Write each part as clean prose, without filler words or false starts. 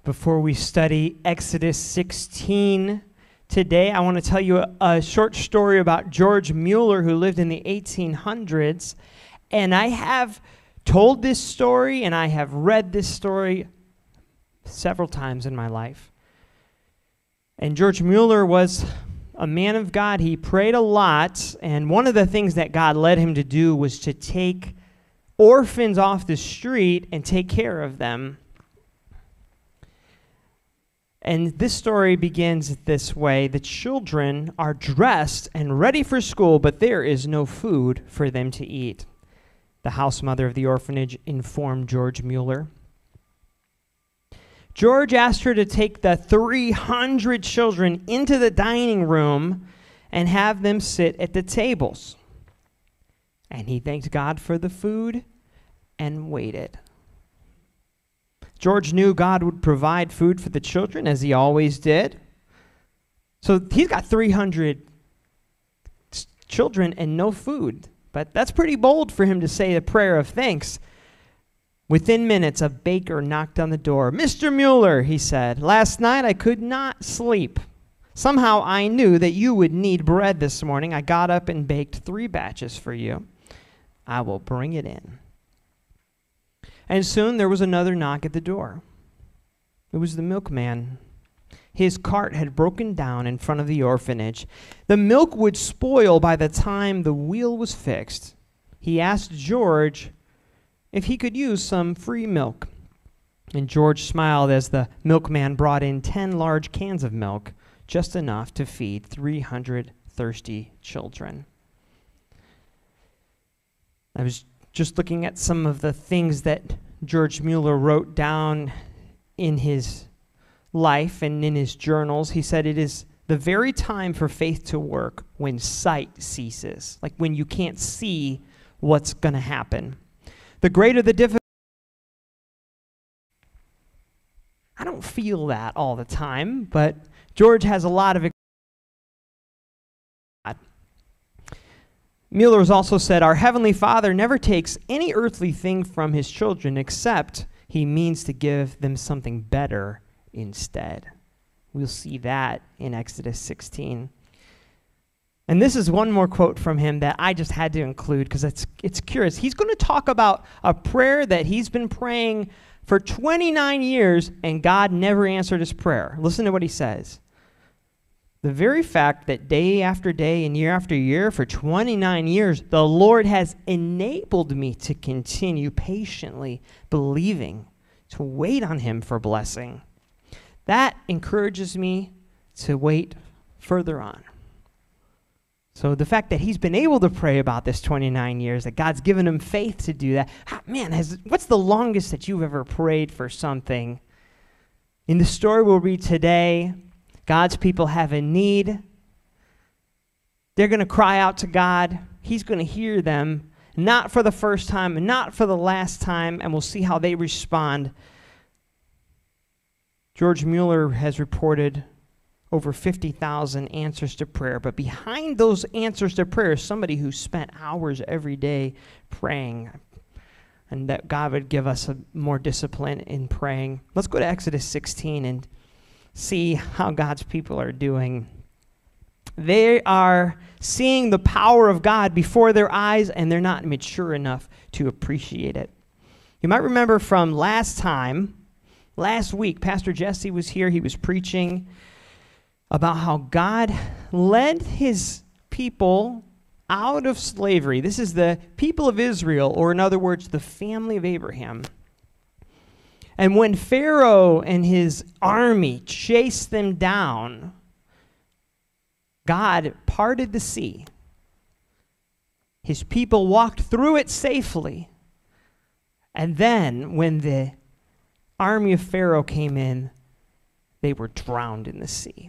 Before we study Exodus 16 today, I want to tell you a short story about George Mueller, who lived in the 1800s. And I have told this story and I have read this story several times in my life. And George Mueller was a man of God. He prayed a lot, and one of the things that God led him to do was to take orphans off the street and take care of them. And this story begins this way. The children are dressed and ready for school, but there is no food for them to eat. The house mother of the orphanage informed George Mueller. George asked her to take the 300 children into the dining room and have them sit at the tables. And he thanked God for the food and waited. George knew God would provide food for the children, as he always did. So he's got 300 children and no food. But that's pretty bold for him to say a prayer of thanks. Within minutes, a baker knocked on the door. "Mr. Mueller," he said, "last night I could not sleep. Somehow I knew that you would need bread this morning. I got up and baked 3 batches for you. I will bring it in." And soon there was another knock at the door. It was the milkman. His cart had broken down in front of the orphanage. The milk would spoil by the time the wheel was fixed. He asked George if he could use some free milk. And George smiled as the milkman brought in 10 large cans of milk, just enough to feed 300 thirsty children. I was just looking at some of the things that George Mueller wrote down in his life and in his journals. He said it is the very time for faith to work when sight ceases, like when you can't see what's going to happen. The greater the difficulty. I don't feel that all the time, but George has a lot of. Mueller has also said, "Our Heavenly Father never takes any earthly thing from his children except he means to give them something better instead." We'll see that in Exodus 16. And this is one more quote from him that I just had to include because it's curious. He's going to talk about a prayer that he's been praying for 29 years, and God never answered his prayer. Listen to what he says. "The very fact that day after day and year after year for 29 years, the Lord has enabled me to continue patiently believing, to wait on him for blessing. That encourages me to wait further on." So the fact that he's been able to pray about this 29 years, that God's given him faith to do that. Man, what's the longest that you've ever prayed for something? In the story we'll read today, God's people have a need. They're going to cry out to God. He's going to hear them, not for the first time and not for the last time, and we'll see how they respond. George Mueller has reported over 50,000 answers to prayer, but behind those answers to prayer is somebody who spent hours every day praying, and that God would give us a more discipline in praying. Let's go to Exodus 16 and see how God's people are doing. They are seeing the power of God before their eyes, and they're not mature enough to appreciate it. You might remember from last week, Pastor Jesse was here. He was preaching about how God led his people out of slavery. This is the people of Israel, or in other words, the family of Abraham. And when Pharaoh and his army chased them down, God parted the sea. His people walked through it safely. And then when the army of Pharaoh came in, they were drowned in the sea.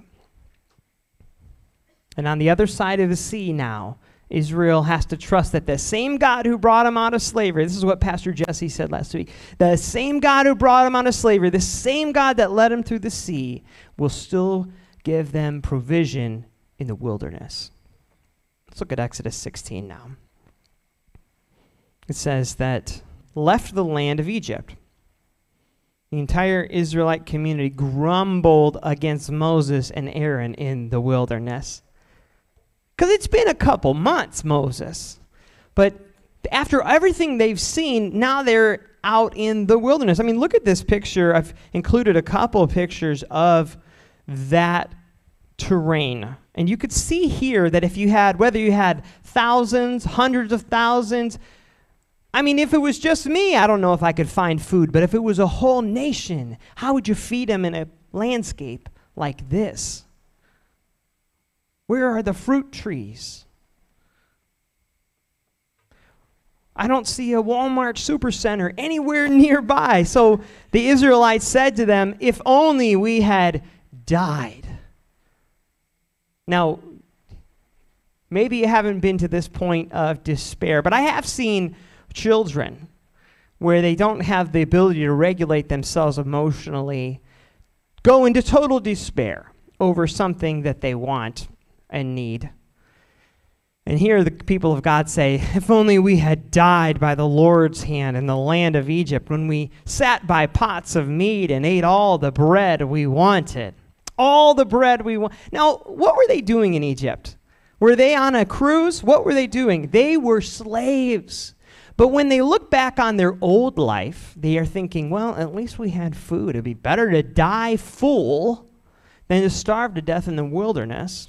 And on the other side of the sea now, Israel has to trust that the same God who brought them out of slavery, this is what Pastor Jesse said last week, the same God who brought them out of slavery, the same God that led them through the sea, will still give them provision in the wilderness. Let's look at Exodus 16 now. It says that left the land of Egypt. The entire Israelite community grumbled against Moses and Aaron in the wilderness. Because it's been a couple months, Moses. But after everything they've seen, now they're out in the wilderness. I mean, look at this picture. I've included a couple of pictures of that terrain. And you could see here that if you had, whether you had thousands, hundreds of thousands, I mean, if it was just me, I don't know if I could find food. But if it was a whole nation, how would you feed them in a landscape like this? Where are the fruit trees? I don't see a Walmart supercenter anywhere nearby. So the Israelites said to them, if only we had died. Now, maybe you haven't been to this point of despair, but I have seen children where they don't have the ability to regulate themselves emotionally go into total despair over something that they want and need. And here the people of God say, if only we had died by the Lord's hand in the land of Egypt when we sat by pots of meat and ate all the bread we wanted. All the bread we want. Now, what were they doing in Egypt? Were they on a cruise? What were they doing? They were slaves. But when they look back on their old life, they are thinking, well, at least we had food. It'd be better to die full than to starve to death in the wilderness.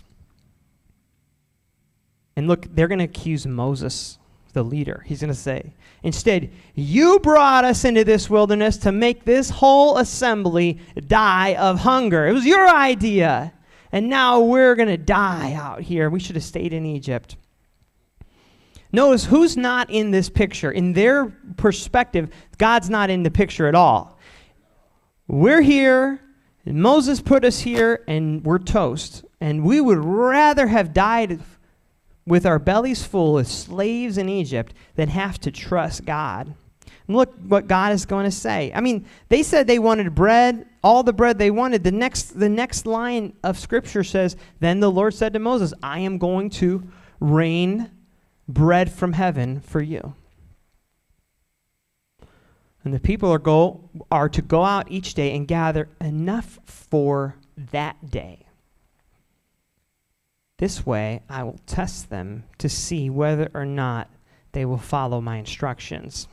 And look, they're going to accuse Moses, the leader. He's going to say, instead, you brought us into this wilderness to make this whole assembly die of hunger. It was your idea. And now we're going to die out here. We should have stayed in Egypt. Notice who's not in this picture. In their perspective, God's not in the picture at all. We're here, and Moses put us here, and we're toast. And we would rather have died with our bellies full as slaves in Egypt than have to trust God. And look what God is going to say. I mean, they said they wanted bread, all the bread they wanted. The next line of Scripture says, then the Lord said to Moses, I am going to rain bread from heaven for you. And the people are to go out each day and gather enough for that day. This way, I will test them to see whether or not they will follow my instructions.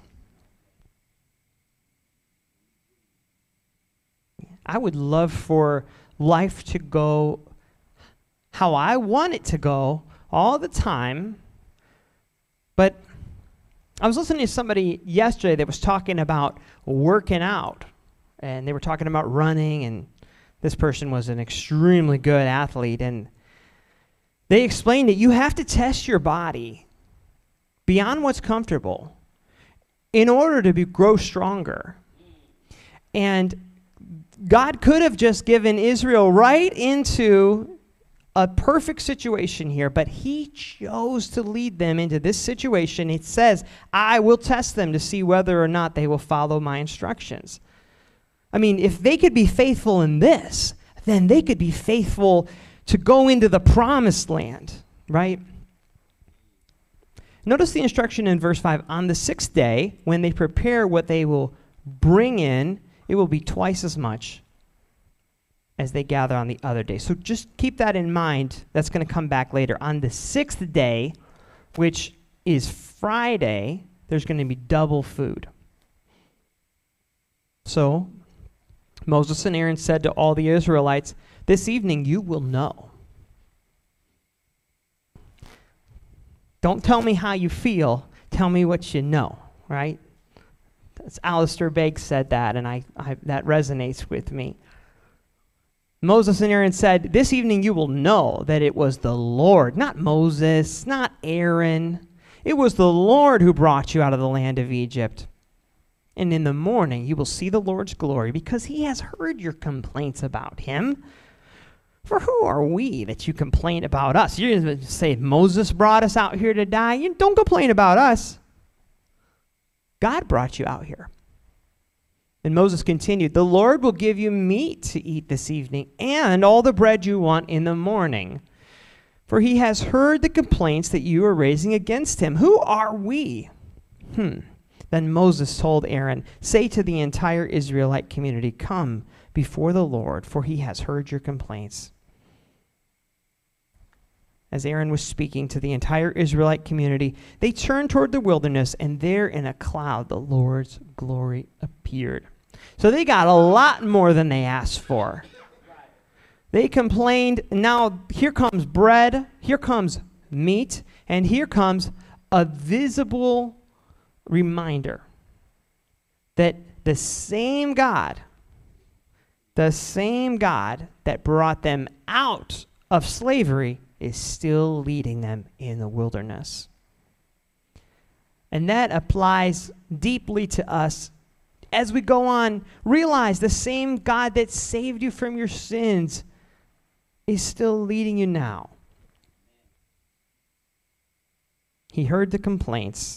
I would love for life to go how I want it to go all the time, but I was listening to somebody yesterday that was talking about working out, and they were talking about running, and this person was an extremely good athlete, and they explained that you have to test your body beyond what's comfortable in order to grow stronger. And God could have just given Israel right into a perfect situation here, but he chose to lead them into this situation. It says, I will test them to see whether or not they will follow my instructions. I mean, if they could be faithful in this, then they could be faithful to go into the promised land, right? Notice the instruction in verse 5. On the sixth day, when they prepare what they will bring in, it will be twice as much as they gather on the other day. So just keep that in mind. That's going to come back later. On the sixth day, which is Friday, there's going to be double food. So Moses and Aaron said to all the Israelites, this evening you will know. Don't tell me how you feel. Tell me what you know, right? That's Alistair Begg said that, and I that resonates with me. Moses and Aaron said, this evening you will know that it was the Lord, not Moses, not Aaron. It was the Lord who brought you out of the land of Egypt. And in the morning you will see the Lord's glory, because he has heard your complaints about him. For who are we that you complain about us? You're going to say, Moses brought us out here to die? You don't complain about us. God brought you out here. And Moses continued, the Lord will give you meat to eat this evening and all the bread you want in the morning. For he has heard the complaints that you are raising against him. Who are we? The Then Moses told Aaron, "Say to the entire Israelite community, 'Come before the Lord, for he has heard your complaints.'" As Aaron was speaking to the entire Israelite community, they turned toward the wilderness, and there in a cloud the Lord's glory appeared. So they got a lot more than they asked for. They complained. Now here comes bread, here comes meat, and here comes a visible reminder that the same God that brought them out of slavery is still leading them in the wilderness. And that applies deeply to us as we go on. Realize the same God that saved you from your sins is still leading you now. He heard the complaints.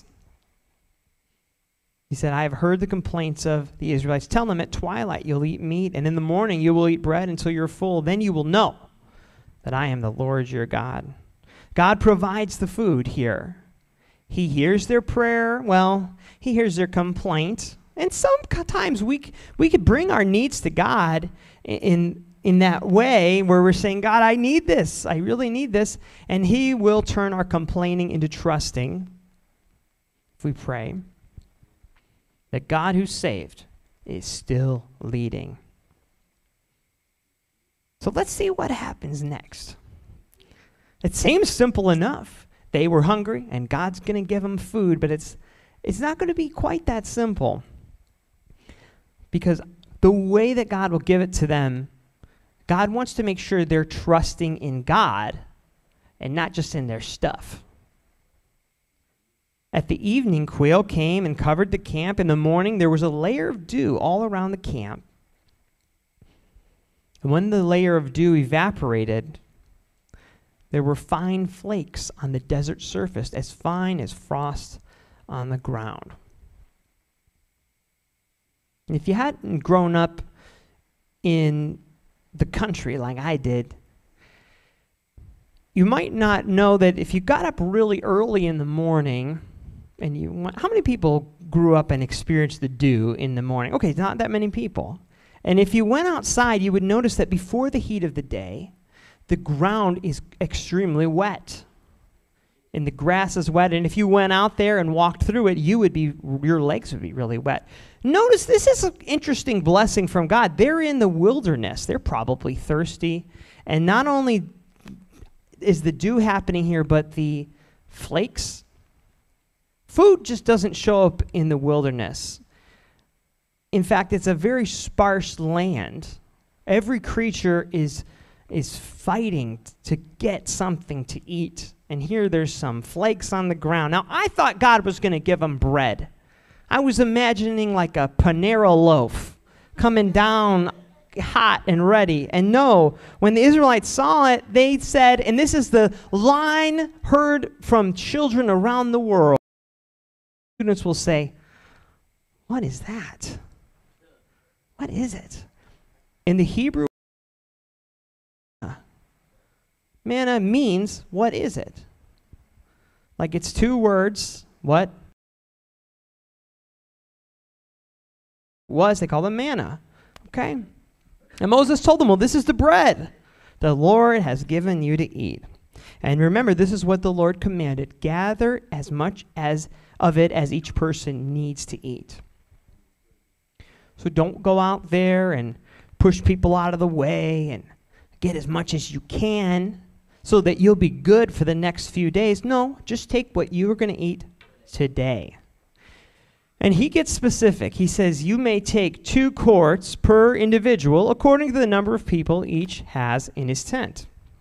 He said, "I have heard the complaints of the Israelites. Tell them at twilight you'll eat meat, and in the morning you will eat bread until you're full. Then you will know that I am the Lord your God." God provides the food here. He hears their prayer. Well, he hears their complaint. And sometimes we could bring our needs to God in that way where we're saying, "God, I need this. I really need this." And he will turn our complaining into trusting if we pray that God who saved is still leading. So let's see what happens next. It seems simple enough. They were hungry, and God's going to give them food, but it's not going to be quite that simple. Because the way that God will give it to them, God wants to make sure they're trusting in God and not just in their stuff. At the evening, quail came and covered the camp. In the morning, there was a layer of dew all around the camp. And when the layer of dew evaporated, there were fine flakes on the desert surface, as fine as frost on the ground. And if you hadn't grown up in the country like I did, you might not know that if you got up really early in the morning, and how many people grew up and experienced the dew in the morning? Okay, not that many people. And if you went outside, you would notice that before the heat of the day, the ground is extremely wet. And the grass is wet. And if you went out there and walked through it, your legs would be really wet. Notice this is an interesting blessing from God. They're in the wilderness. They're probably thirsty. And not only is the dew happening here, but the flakes. Food just doesn't show up in the wilderness. In fact, it's a very sparse land. Every creature is fighting to get something to eat. And here there's some flakes on the ground. Now, I thought God was going to give them bread. I was imagining like a Panera loaf coming down hot and ready. And no, when the Israelites saw it, they said, and this is the line heard from children around the world, students will say, "What is that? What is it?" In the Hebrew, manna means, what is it? Like it's two words. What was, they call them manna. Okay? And Moses told them, "Well, this is the bread the Lord has given you to eat. And remember, this is what the Lord commanded. Gather as much of it as each person needs to eat." So don't go out there and push people out of the way and get as much as you can so that you'll be good for the next few days. No, just take what you are going to eat today. And he gets specific. He says, "You may take 2 quarts per individual according to the number of people each has in his tent."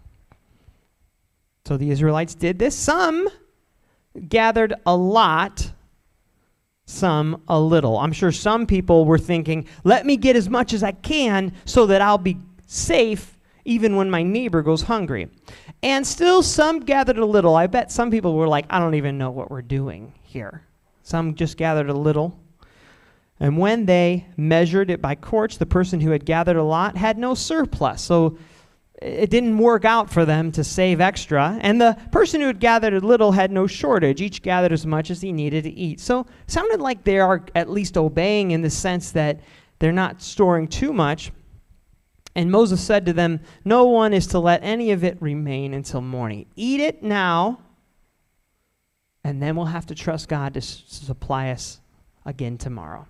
So the Israelites did this. Some gathered a lot, some a little. I'm sure some people were thinking, "Let me get as much as I can so that I'll be safe even when my neighbor goes hungry." And still some gathered a little. I bet some people were like, "I don't even know what we're doing here." Some just gathered a little. And when they measured it by quarts, the person who had gathered a lot had no surplus. So it didn't work out for them to save extra. And the person who had gathered a little had no shortage. Each gathered as much as he needed to eat. So it sounded like they are at least obeying in the sense that they're not storing too much. And Moses said to them, no one is to let any of it remain until morning. Eat it now, and then we'll have to trust God to supply us again tomorrow.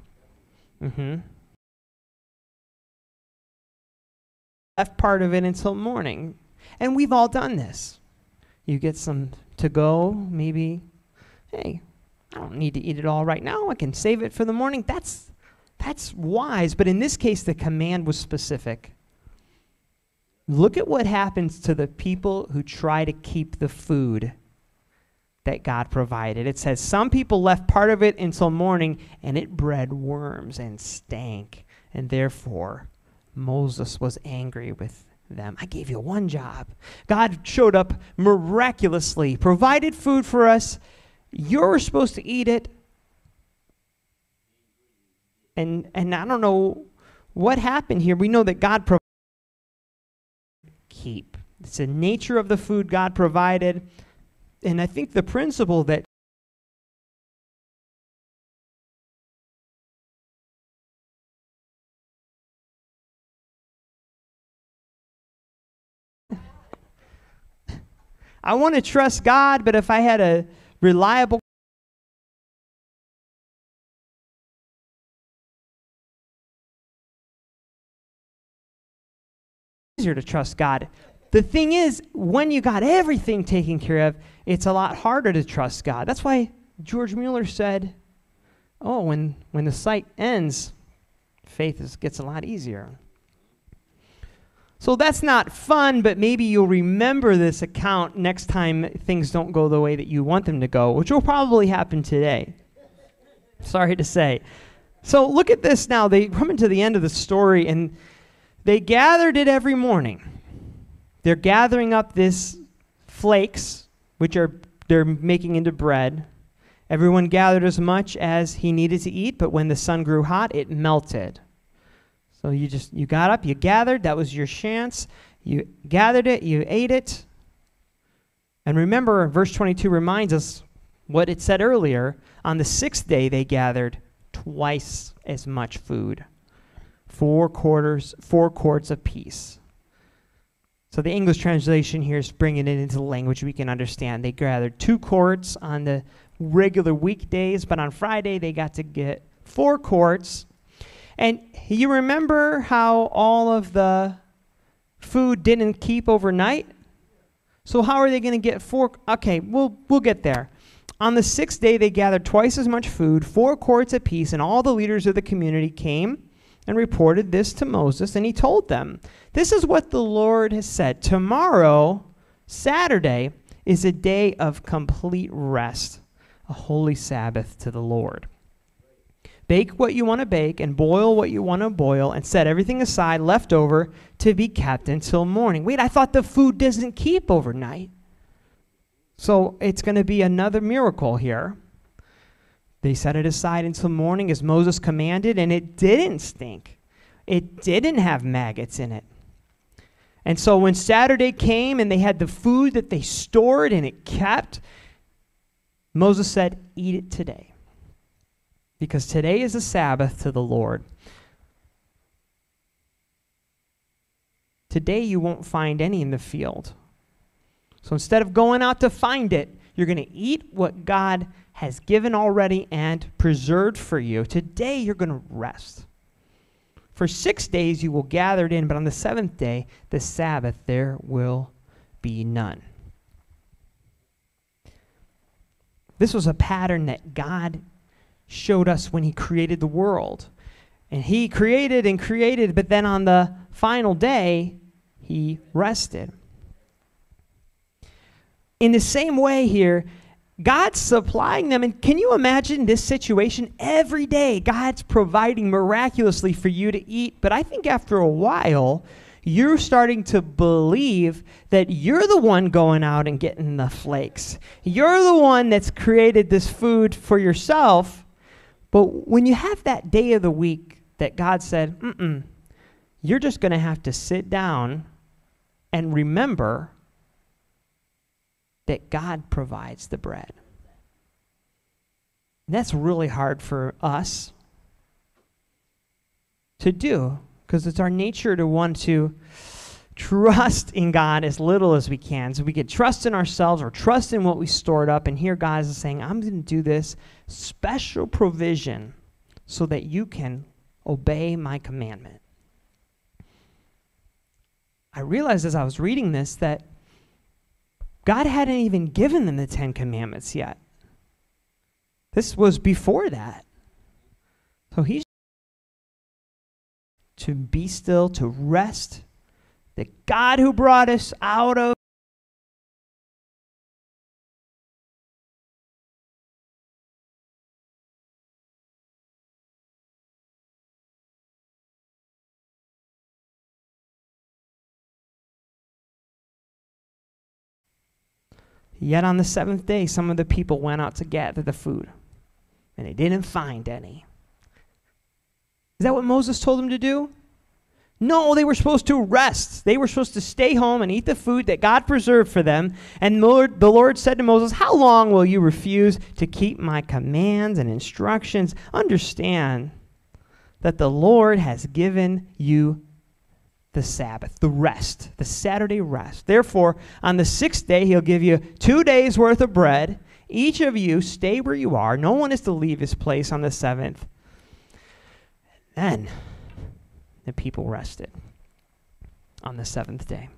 Left part of it until morning. And we've all done this. You get some to go, maybe, hey, I don't need to eat it all right now. I can save it for the morning. That's wise, but in this case, the command was specific. Look at what happens to the people who try to keep the food that God provided. It says, some people left part of it until morning, and it bred worms and stank, and therefore Moses was angry with them. I gave you one job. God showed up miraculously, provided food for us. You're supposed to eat it. And I don't know what happened here. We know that God provided. Keep. It's the nature of the food God provided. And I think the principle that I want to trust God, but if I had a reliable easier to trust God. The thing is, when you got everything taken care of, it's a lot harder to trust God. That's why George Mueller said, oh, when the sight ends, faith gets a lot easier. So that's not fun, but maybe you'll remember this account next time things don't go the way that you want them to go, which will probably happen today. Sorry to say. So look at this now. They come into the end of the story, and they gathered it every morning. They're gathering up this flakes, which they're making into bread. Everyone gathered as much as he needed to eat, but when the sun grew hot, it melted. So you got up, you gathered, that was your chance. You gathered it, you ate it. And remember, verse 22 reminds us what it said earlier. On the sixth day, they gathered twice as much food. 4 quarts apiece. So the English translation here is bringing it into the language we can understand. They gathered 2 quarts on the regular weekdays, but on Friday they got to get 4 quarts. And you remember how all of the food didn't keep overnight? So how are they going to get 4? Okay, we'll get there. On the 6th day, they gathered twice as much food, 4 quarts apiece, and all the leaders of the community came and reported this to Moses, and he told them, this is what the Lord has said. Tomorrow, Saturday, is a day of complete rest, a holy Sabbath to the Lord. Bake what you want to bake and boil what you want to boil and set everything aside left over to be kept until morning. Wait, I thought the food doesn't keep overnight. So it's going to be another miracle here. They set it aside until morning as Moses commanded, and it didn't stink. It didn't have maggots in it. And so when Saturday came and they had the food that they stored and it kept, Moses said, eat it today. Because today is a Sabbath to the Lord. Today you won't find any in the field. So instead of going out to find it, you're going to eat what God has given already and preserved for you. Today you're going to rest. For 6 days you will gather it in, but on the 7th day, the Sabbath, there will be none. This was a pattern that God showed us when he created the world. And he created and created, but then on the final day, he rested. In the same way here, God's supplying them. And can you imagine this situation? Every day, God's providing miraculously for you to eat. But I think after a while, you're starting to believe that you're the one going out and getting the flakes. You're the one that's created this food for yourself. But when you have that day of the week that God said, you're just going to have to sit down and remember that God provides the bread. And that's really hard for us to do, because it's our nature to want to trust in God as little as we can. So we could trust in ourselves or trust in what we stored up. And here God is saying, I'm going to do this special provision so that you can obey my commandment. I realized as I was reading this that God hadn't even given them the 10 Commandments yet. This was before that. So he's to be still, to rest. The God who brought us out of Yet on the seventh day, some of the people went out to gather the food, and they didn't find any. Is that what Moses told them to do? No, they were supposed to rest. They were supposed to stay home and eat the food that God preserved for them. And the Lord said to Moses, how long will you refuse to keep my commands and instructions? Understand that the Lord has given you the Sabbath, the rest, the Saturday rest. Therefore, on the 6th day, he'll give you 2 days' worth of bread. Each of you stay where you are. No one is to leave his place on the 7th. Then the people rested on the 7th day.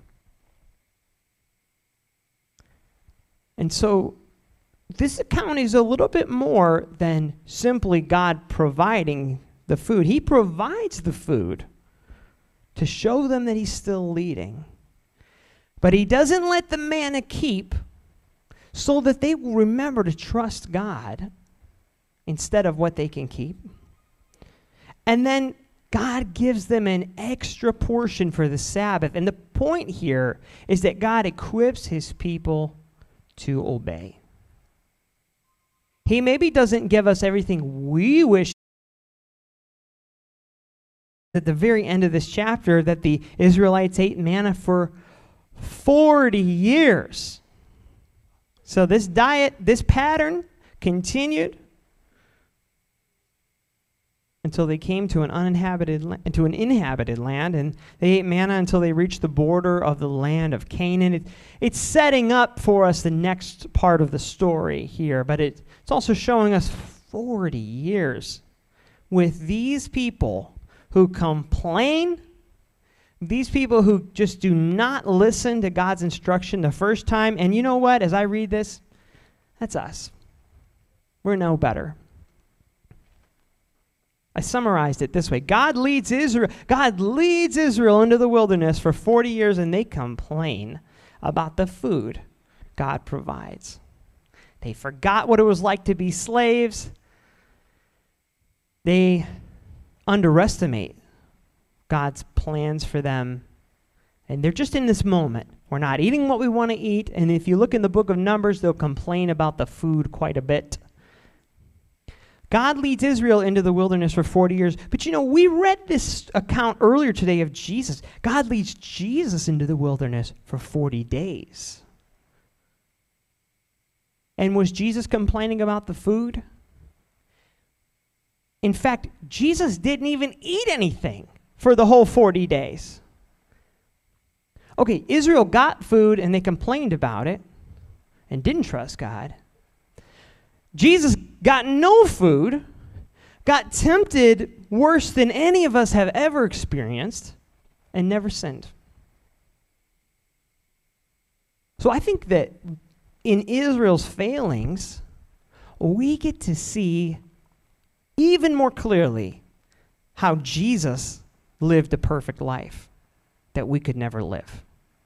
And so this account is a little bit more than simply God providing the food. He provides the food to show them that he's still leading. But he doesn't let the manna keep so that they will remember to trust God instead of what they can keep. And then God gives them an extra portion for the Sabbath. And the point here is that God equips his people to obey. He maybe doesn't give us everything we wish. At the very end of this chapter, that the Israelites ate manna for 40 years. So this diet, this pattern continued until they came to an inhabited land, and they ate manna until they reached the border of the land of Canaan. It's setting up for us the next part of the story here, but it's also showing us 40 years with these people who complain, these people who just do not listen to God's instruction the first time. And you know what? As I read this, that's us. We're no better. I summarized it this way. God leads Israel into the wilderness for 40 years, and they complain about the food God provides. They forgot what it was like to be slaves. They underestimate God's plans for them. And they're just in this moment. We're not eating what we want to eat. And if you look in the book of Numbers, they'll complain about the food quite a bit. God leads Israel into the wilderness for 40 years. But you know, we read this account earlier today of Jesus. God leads Jesus into the wilderness for 40 days. And was Jesus complaining about the food? In fact, Jesus didn't even eat anything for the whole 40 days. Okay, Israel got food and they complained about it and didn't trust God. Jesus got no food, got tempted worse than any of us have ever experienced, and never sinned. So I think that in Israel's failings, we get to see even more clearly how Jesus lived a perfect life that we could never live.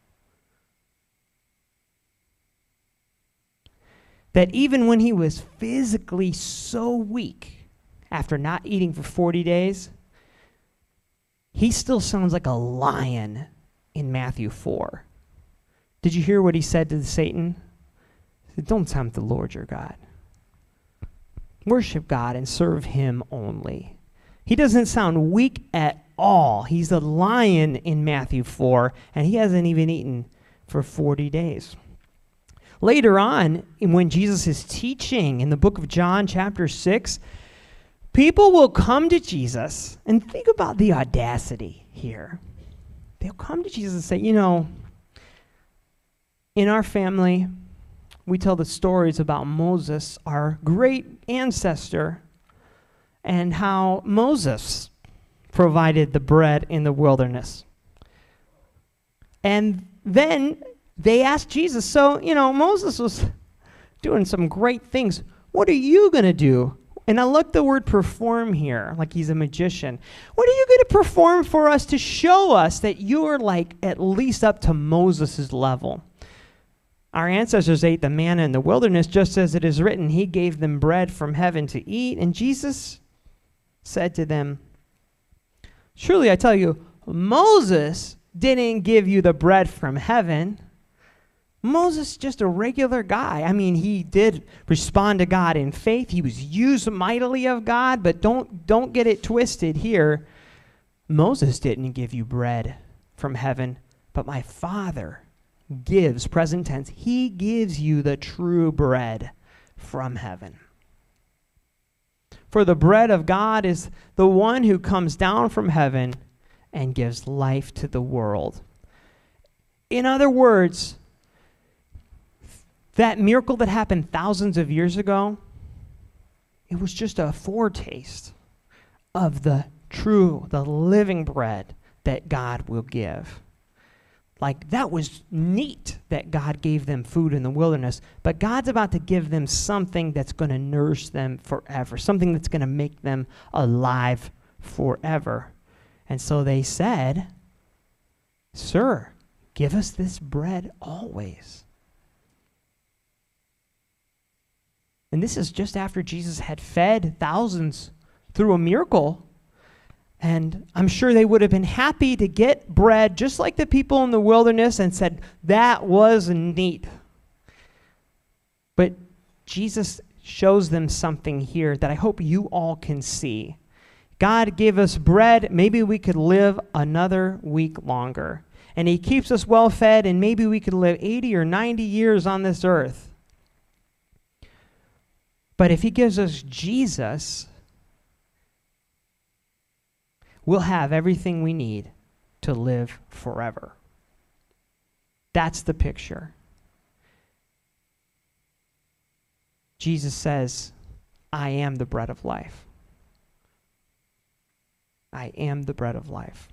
That even when he was physically so weak after not eating for 40 days, he still sounds like a lion in Matthew 4. Did you hear what he said to Satan? He said, don't tempt the Lord your God. Worship God and serve him only. He doesn't sound weak at all. He's a lion in Matthew 4, and he hasn't even eaten for 40 days. Later on, when Jesus is teaching in the book of John, chapter 6, people will come to Jesus, and think about the audacity here. They'll come to Jesus and say, you know, in our family, we tell the stories about Moses, our great ancestor, and how Moses provided the bread in the wilderness. And then they asked Jesus, so, you know, Moses was doing some great things. What are you going to do? And I look the word perform here, like he's a magician. What are you going to perform for us to show us that you're like at least up to Moses' level? Our ancestors ate the manna in the wilderness, just as it is written, he gave them bread from heaven to eat. And Jesus said to them, surely I tell you, Moses didn't give you the bread from heaven. Moses just a regular guy. I mean, he did respond to God in faith. He was used mightily of God, but don't get it twisted here. Moses didn't give you bread from heaven, but my Father gives, present tense, he gives you the true bread from heaven. For the bread of God is the one who comes down from heaven and gives life to the world. In other words, that miracle that happened thousands of years ago, it was just a foretaste of the true, the living bread that God will give. Like, that was neat that God gave them food in the wilderness, but God's about to give them something that's going to nourish them forever, something that's going to make them alive forever. And so they said, sir, give us this bread always. And this is just after Jesus had fed thousands through a miracle. And I'm sure they would have been happy to get bread just like the people in the wilderness and said, that was neat. But Jesus shows them something here that I hope you all can see. God gave us bread. Maybe we could live another week longer. And he keeps us well fed, and maybe we could live 80 or 90 years on this earth. But if he gives us Jesus, we'll have everything we need to live forever. That's the picture. Jesus says, I am the bread of life. I am the bread of life.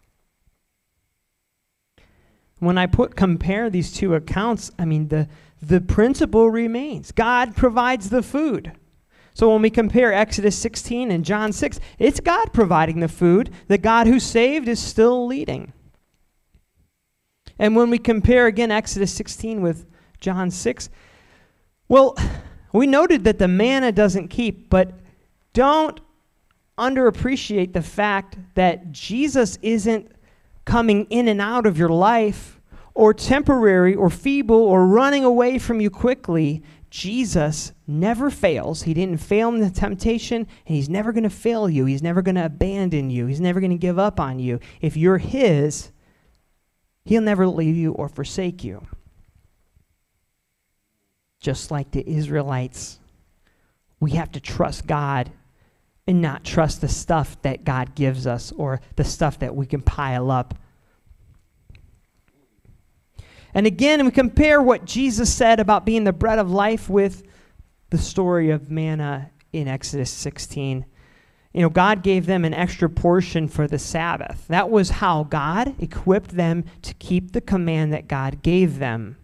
When I compare these two accounts, I mean, the principle remains. God provides the food. So when we compare Exodus 16 and John 6, it's God providing the food. The God who saved is still leading. And when we compare again Exodus 16 with John 6, well, we noted that the manna doesn't keep, but don't underappreciate the fact that Jesus isn't coming in and out of your life or temporary or feeble or running away from you quickly. Jesus never fails. He didn't fail in the temptation, and he's never going to fail you. He's never going to abandon you. He's never going to give up on you. If you're his, he'll never leave you or forsake you. Just like the Israelites, we have to trust God and not trust the stuff that God gives us or the stuff that we can pile up. And again, we compare what Jesus said about being the bread of life with the story of manna in Exodus 16. You know, God gave them an extra portion for the Sabbath. That was how God equipped them to keep the command that God gave them.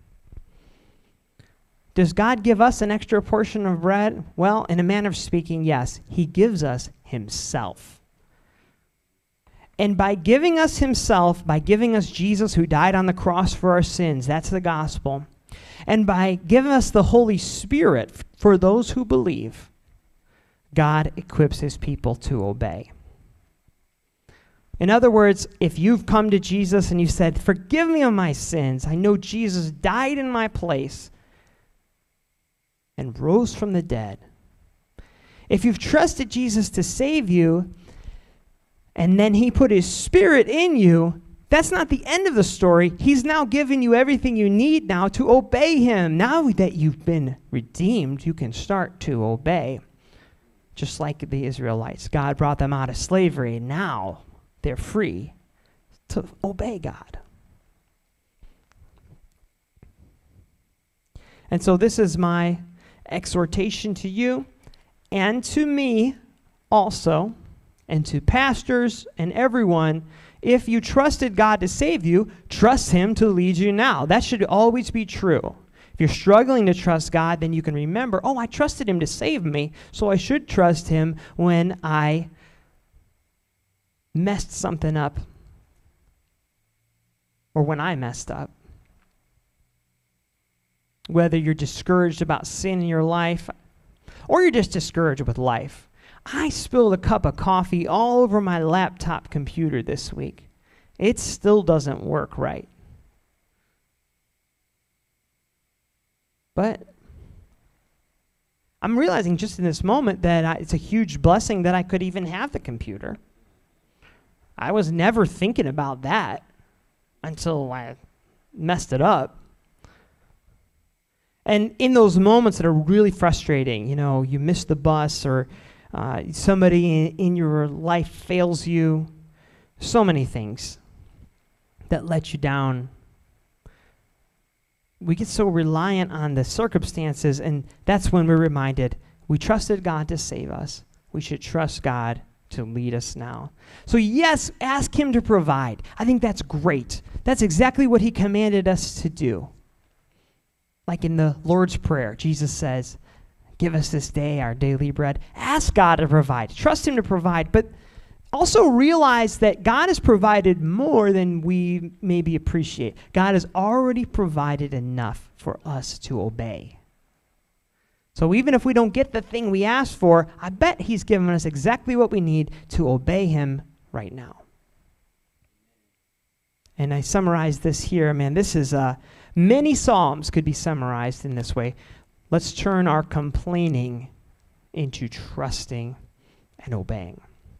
Does God give us an extra portion of bread? Well, in a manner of speaking, yes. He gives us himself. And by giving us himself, by giving us Jesus who died on the cross for our sins, that's the gospel, and by giving us the Holy Spirit for those who believe, God equips his people to obey. In other words, if you've come to Jesus and you said, forgive me of my sins, I know Jesus died in my place and rose from the dead. If you've trusted Jesus to save you, and then he put his Spirit in you, that's not the end of the story. He's now giving you everything you need now to obey him. Now that you've been redeemed, you can start to obey. Just like the Israelites. God brought them out of slavery. Now they're free to obey God. And so this is my exhortation to you and to me also, and to pastors and everyone. If you trusted God to save you, trust him to lead you now. That should always be true. If you're struggling to trust God, then you can remember, oh, I trusted him to save me, so I should trust him when I messed something up or when I messed up. Whether you're discouraged about sin in your life or you're just discouraged with life. I spilled a cup of coffee all over my laptop computer this week. It still doesn't work right. But I'm realizing just in this moment that it's a huge blessing that I could even have the computer. I was never thinking about that until I messed it up. And in those moments that are really frustrating, you know, you miss the bus or somebody in your life fails you, so many things that let you down. We get so reliant on the circumstances, and that's when we're reminded we trusted God to save us. We should trust God to lead us now. So yes, ask him to provide. I think that's great. That's exactly what he commanded us to do. Like in the Lord's Prayer, Jesus says, give us this day our daily bread. Ask God to provide. Trust him to provide, but also realize that God has provided more than we maybe appreciate. God has already provided enough for us to obey. So even if we don't get the thing we asked for, I bet he's given us exactly what we need to obey him right now. And I summarize this here. Man, this is many Psalms could be summarized in this way. Let's turn our complaining into trusting and obeying.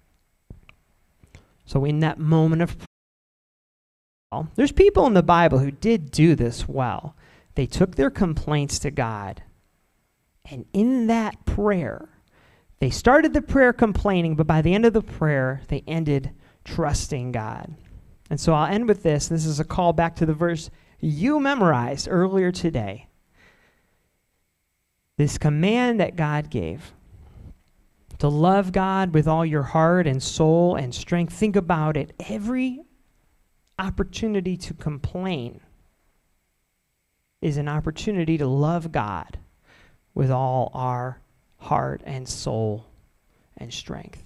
So in that moment of prayer, there's people in the Bible who did do this well. They took their complaints to God. And in that prayer, they started the prayer complaining, but by the end of the prayer, they ended trusting God. And so I'll end with this. This is a call back to the verse you memorized earlier today. This command that God gave to love God with all your heart and soul and strength. Think about it. Every opportunity to complain is an opportunity to love God with all our heart and soul and strength.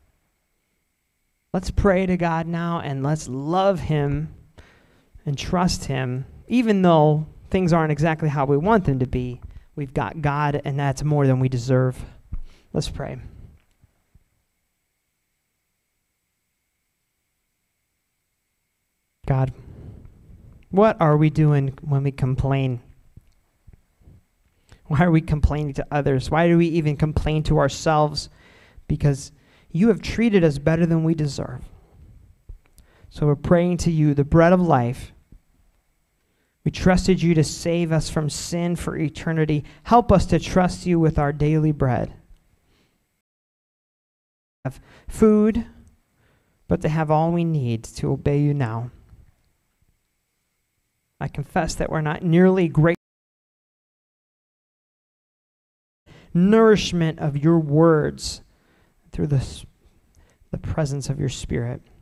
Let's pray to God now and let's love him and trust him. Even though things aren't exactly how we want them to be, we've got God, and that's more than we deserve. Let's pray. God, what are we doing when we complain? Why are we complaining to others? Why do we even complain to ourselves? Because you have treated us better than we deserve. So we're praying to you, the bread of life. We trusted you to save us from sin for eternity. Help us to trust you with our daily bread. Have food, but to have all we need to obey you now. I confess that we're not nearly great nourishment of your words through the presence of your Spirit.